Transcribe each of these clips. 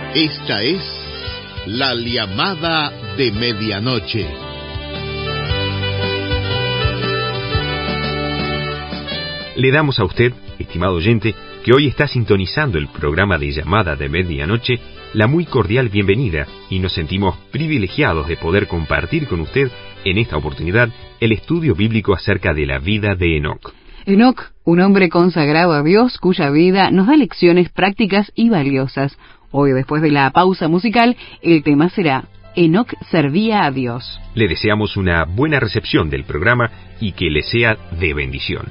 Esta es la llamada de medianoche. Le damos a usted, estimado oyente, que hoy está sintonizando el programa de llamada de medianoche, la muy cordial bienvenida, y nos sentimos privilegiados de poder compartir con usted en esta oportunidad el estudio bíblico acerca de la vida de Enoc. Enoc, un hombre consagrado a Dios cuya vida nos da lecciones prácticas y valiosas. Hoy, después de la pausa musical, el tema será Enoc servía a Dios. Le deseamos una buena recepción del programa y que le sea de bendición.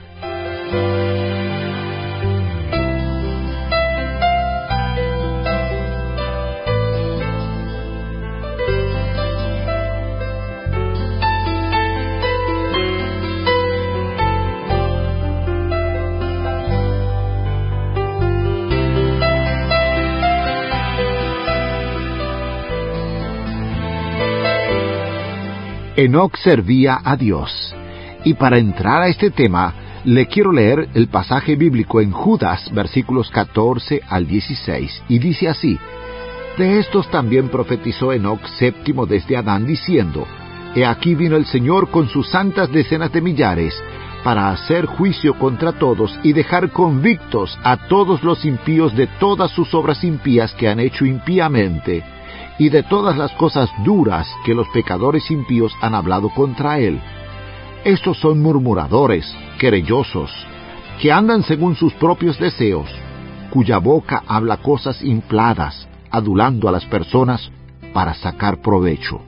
Enoc servía a Dios. Y para entrar a este tema, le quiero leer el pasaje bíblico en Judas, versículos 14 al 16, y dice así: De estos también profetizó Enoc, séptimo desde Adán, diciendo: He aquí vino el Señor con sus santas decenas de millares, para hacer juicio contra todos y dejar convictos a todos los impíos de todas sus obras impías que han hecho impíamente, y de todas las cosas duras que los pecadores impíos han hablado contra él. Estos son murmuradores, querellosos, que andan según sus propios deseos, cuya boca habla cosas infladas, adulando a las personas para sacar provecho.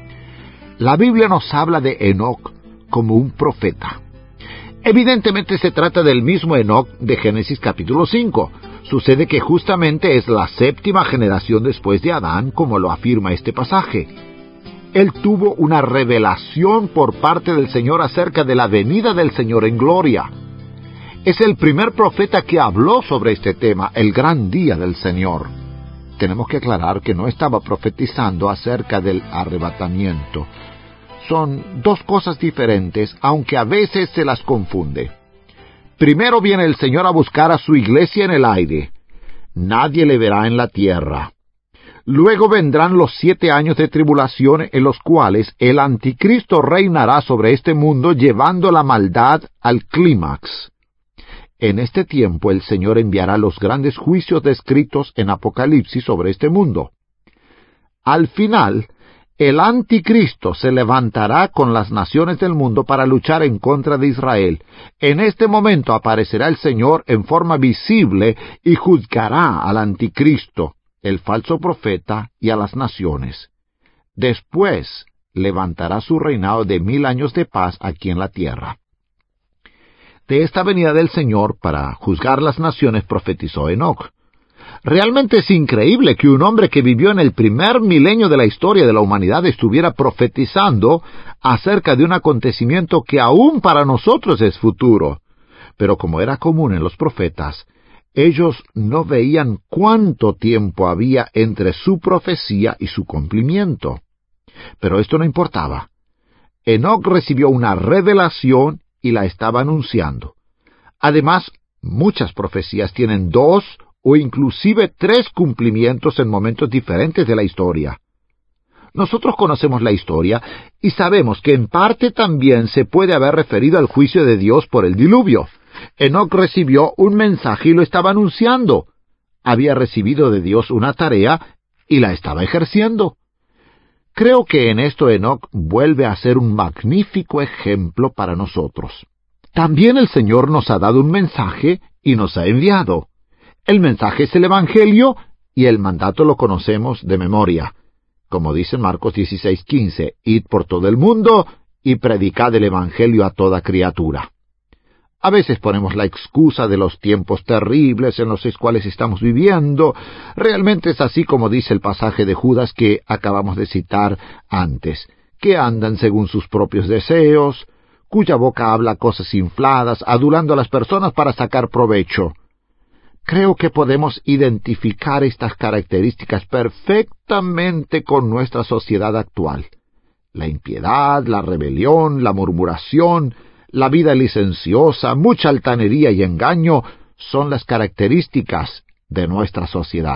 La Biblia nos habla de Enoc como un profeta. Evidentemente se trata del mismo Enoc de Génesis capítulo 5. Sucede que justamente es la séptima generación después de Adán, como lo afirma este pasaje. Él tuvo una revelación por parte del Señor acerca de la venida del Señor en gloria. Es el primer profeta que habló sobre este tema, el gran día del Señor. Tenemos que aclarar que no estaba profetizando acerca del arrebatamiento. Son dos cosas diferentes, aunque a veces se las confunde. Primero viene el Señor a buscar a su iglesia en el aire. Nadie le verá en la tierra. Luego vendrán los 7 años de tribulación en los cuales el anticristo reinará sobre este mundo llevando la maldad al clímax. En este tiempo el Señor enviará los grandes juicios descritos en Apocalipsis sobre este mundo. Al final, el anticristo se levantará con las naciones del mundo para luchar en contra de Israel. En este momento aparecerá el Señor en forma visible y juzgará al anticristo, el falso profeta, y a las naciones. Después levantará su reinado de 1000 años de paz aquí en la tierra. De esta venida del Señor para juzgar las naciones profetizó Enoc. Realmente es increíble que un hombre que vivió en el primer milenio de la historia de la humanidad estuviera profetizando acerca de un acontecimiento que aún para nosotros es futuro. Pero como era común en los profetas, ellos no veían cuánto tiempo había entre su profecía y su cumplimiento. Pero esto no importaba. Enoc recibió una revelación y la estaba anunciando. Además, muchas profecías tienen 2 o inclusive 3 cumplimientos en momentos diferentes de la historia. Nosotros conocemos la historia y sabemos que en parte también se puede haber referido al juicio de Dios por el diluvio. Enoc recibió un mensaje y lo estaba anunciando. Había recibido de Dios una tarea y la estaba ejerciendo. Creo que en esto Enoc vuelve a ser un magnífico ejemplo para nosotros. También el Señor nos ha dado un mensaje y nos ha enviado. El mensaje es el Evangelio y el mandato lo conocemos de memoria. Como dice en Marcos 16:15, id por todo el mundo y predicad el Evangelio a toda criatura. A veces ponemos la excusa de los tiempos terribles en los cuales estamos viviendo. Realmente es así como dice el pasaje de Judas que acabamos de citar antes, que andan según sus propios deseos, cuya boca habla cosas infladas, adulando a las personas para sacar provecho. Creo que podemos identificar estas características perfectamente con nuestra sociedad actual. La impiedad, la rebelión, la murmuración, la vida licenciosa, mucha altanería y engaño son las características de nuestra sociedad.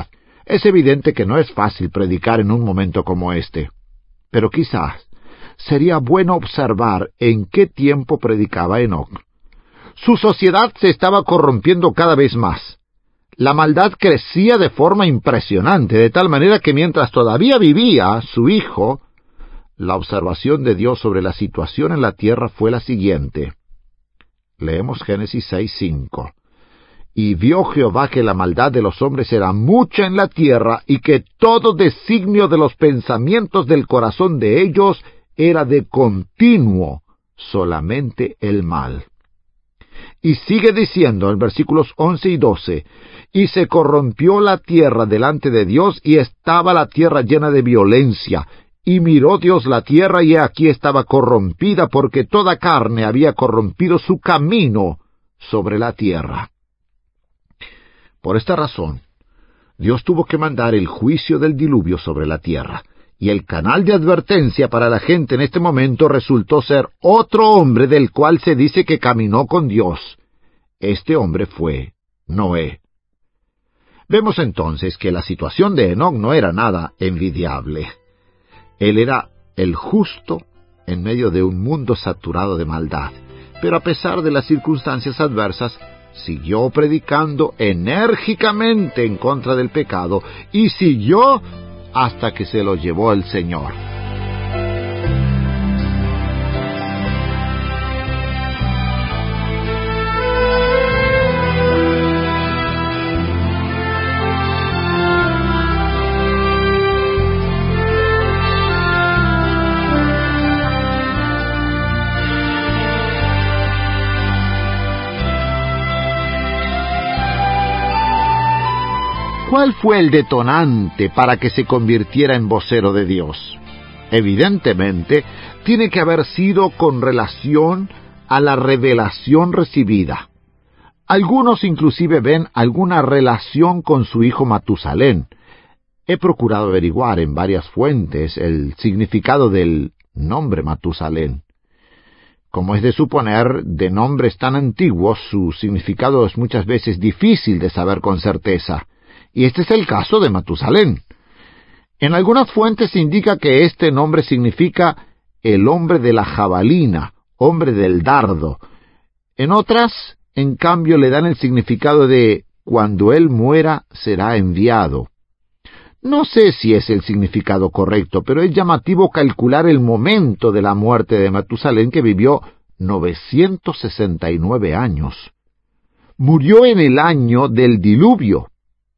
Es evidente que no es fácil predicar en un momento como este, pero quizás sería bueno observar en qué tiempo predicaba Enoc. Su sociedad se estaba corrompiendo cada vez más. La maldad crecía de forma impresionante, de tal manera que mientras todavía vivía su hijo, la observación de Dios sobre la situación en la tierra fue la siguiente. Leemos Génesis 6:5. Y vio Jehová que la maldad de los hombres era mucha en la tierra, y que todo designio de los pensamientos del corazón de ellos era de continuo solamente el mal. Y sigue diciendo en versículos 11 y 12, y se corrompió la tierra delante de Dios, y estaba la tierra llena de violencia. Y miró Dios la tierra, y aquí estaba corrompida, porque toda carne había corrompido su camino sobre la tierra. Por esta razón, Dios tuvo que mandar el juicio del diluvio sobre la tierra, y el canal de advertencia para la gente en este momento resultó ser otro hombre del cual se dice que caminó con Dios. Este hombre fue Noé. Vemos entonces que la situación de Enoc no era nada envidiable. Él era el justo en medio de un mundo saturado de maldad, pero a pesar de las circunstancias adversas, siguió predicando enérgicamente en contra del pecado, y siguió hasta que se lo llevó el Señor. ¿Cuál fue el detonante para que se convirtiera en vocero de Dios? Evidentemente, tiene que haber sido con relación a la revelación recibida. Algunos inclusive ven alguna relación con su hijo Matusalén. He procurado averiguar en varias fuentes el significado del nombre Matusalén. Como es de suponer, de nombres tan antiguos, su significado es muchas veces difícil de saber con certeza. Y este es el caso de Matusalén. En algunas fuentes indica que este nombre significa el hombre de la jabalina, hombre del dardo. En otras, en cambio, le dan el significado de cuando él muera será enviado. No sé si es el significado correcto, pero es llamativo calcular el momento de la muerte de Matusalén, que vivió 969 años. Murió en el año del diluvio.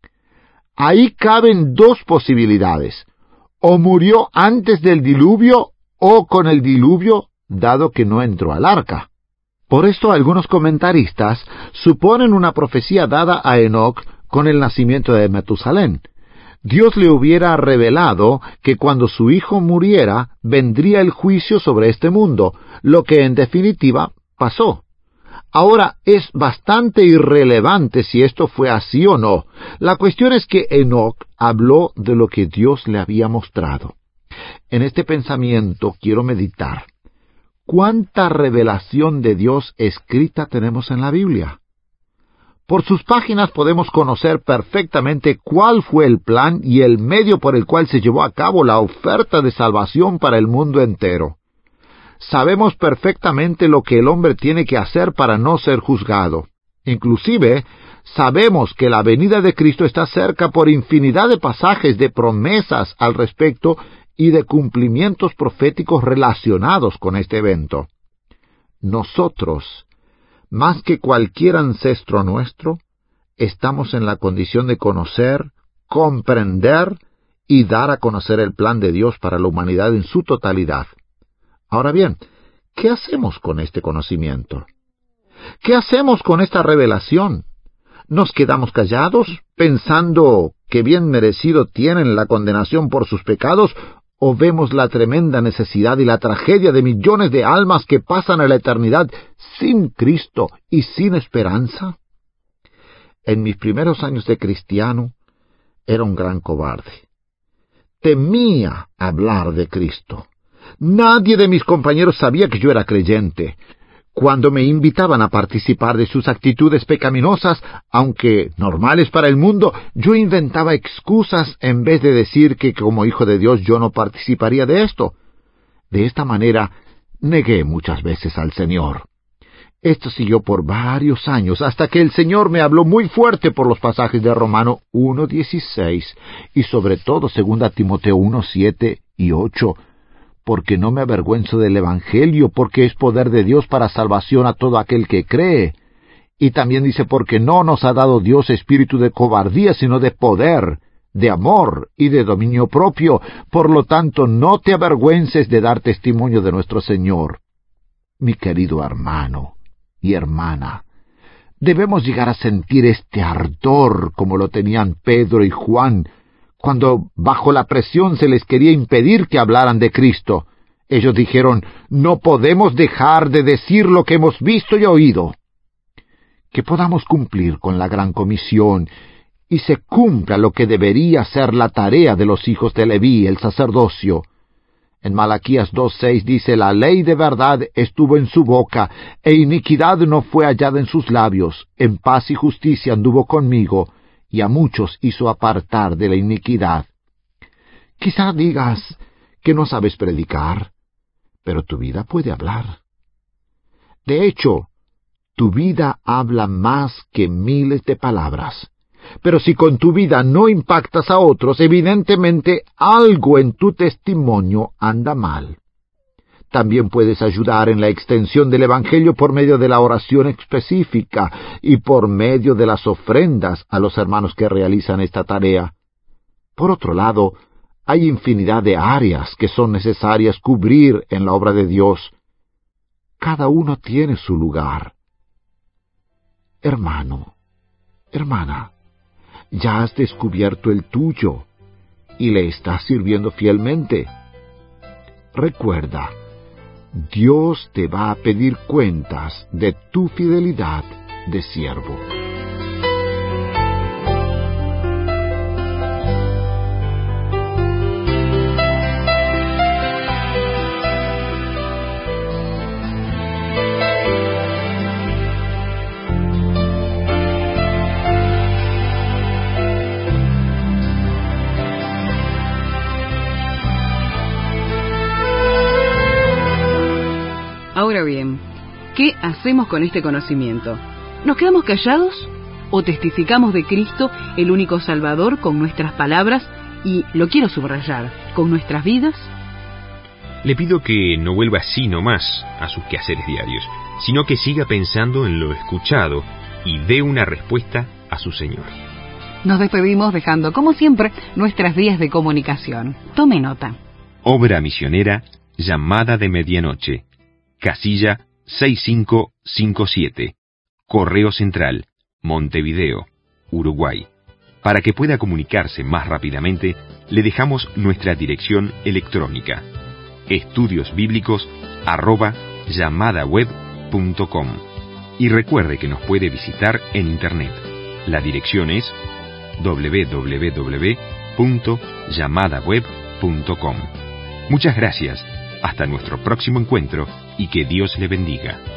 Ahí caben dos posibilidades: o murió antes del diluvio o con el diluvio, dado que no entró al arca. Por esto algunos comentaristas suponen una profecía dada a Enoc con el nacimiento de Matusalén. Dios le hubiera revelado que cuando su hijo muriera vendría el juicio sobre este mundo, lo que en definitiva pasó. Ahora, es bastante irrelevante si esto fue así o no. La cuestión es que Enoc habló de lo que Dios le había mostrado. En este pensamiento quiero meditar. ¿Cuánta revelación de Dios escrita tenemos en la Biblia? Por sus páginas podemos conocer perfectamente cuál fue el plan y el medio por el cual se llevó a cabo la oferta de salvación para el mundo entero. Sabemos perfectamente lo que el hombre tiene que hacer para no ser juzgado. Inclusive, sabemos que la venida de Cristo está cerca por infinidad de pasajes de promesas al respecto y de cumplimientos proféticos relacionados con este evento. Nosotros, más que cualquier ancestro nuestro, estamos en la condición de conocer, comprender y dar a conocer el plan de Dios para la humanidad en su totalidad. Ahora bien, ¿qué hacemos con este conocimiento? ¿Qué hacemos con esta revelación? ¿Nos quedamos callados, pensando que bien merecido tienen la condenación por sus pecados, o vemos la tremenda necesidad y la tragedia de millones de almas que pasan a la eternidad sin Cristo y sin esperanza? En mis primeros años de cristiano, era un gran cobarde. Temía hablar de Cristo. Nadie de mis compañeros sabía que yo era creyente. Cuando me invitaban a participar de sus actitudes pecaminosas, aunque normales para el mundo, yo inventaba excusas en vez de decir que como hijo de Dios yo no participaría de esto. De esta manera, negué muchas veces al Señor. Esto siguió por varios años, hasta que el Señor me habló muy fuerte por los pasajes de Romano 1:16 y sobre todo 2 Timoteo 1:7 y 8, porque no me avergüenzo del Evangelio, porque es poder de Dios para salvación a todo aquel que cree. Y también dice, porque no nos ha dado Dios espíritu de cobardía, sino de poder, de amor y de dominio propio. Por lo tanto, no te avergüences de dar testimonio de nuestro Señor. Mi querido hermano y hermana, debemos llegar a sentir este ardor como lo tenían Pedro y Juan, cuando bajo la presión se les quería impedir que hablaran de Cristo. Ellos dijeron, no podemos dejar de decir lo que hemos visto y oído. Que podamos cumplir con la gran comisión y se cumpla lo que debería ser la tarea de los hijos de Leví, el sacerdocio. En Malaquías 2:6 dice, la ley de verdad estuvo en su boca, e iniquidad no fue hallada en sus labios. En paz y justicia anduvo conmigo, y a muchos hizo apartar de la iniquidad. Quizá digas que no sabes predicar, pero tu vida puede hablar. De hecho, tu vida habla más que miles de palabras. Pero si con tu vida no impactas a otros, evidentemente algo en tu testimonio anda mal. También puedes ayudar en la extensión del Evangelio por medio de la oración específica y por medio de las ofrendas a los hermanos que realizan esta tarea. Por otro lado, hay infinidad de áreas que son necesarias cubrir en la obra de Dios. Cada uno tiene su lugar. Hermano, hermana, ya has descubierto el tuyo y le estás sirviendo fielmente. Recuerda, Dios te va a pedir cuentas de tu fidelidad de siervo. Ahora bien, ¿qué hacemos con este conocimiento? ¿Nos quedamos callados o testificamos de Cristo, el único Salvador, con nuestras palabras y, lo quiero subrayar, con nuestras vidas? Le pido que no vuelva así nomás a sus quehaceres diarios, sino que siga pensando en lo escuchado y dé una respuesta a su Señor. Nos despedimos dejando, como siempre, nuestras vías de comunicación. Tome nota. Obra misionera Llamada de Medianoche, casilla 6557, Correo Central, Montevideo, Uruguay. Para que pueda comunicarse más rápidamente, le dejamos nuestra dirección electrónica: estudiosbiblicos@llamadaweb.com. Y recuerde que nos puede visitar en Internet. La dirección es www.llamadaweb.com. Muchas gracias. Hasta nuestro próximo encuentro y que Dios le bendiga.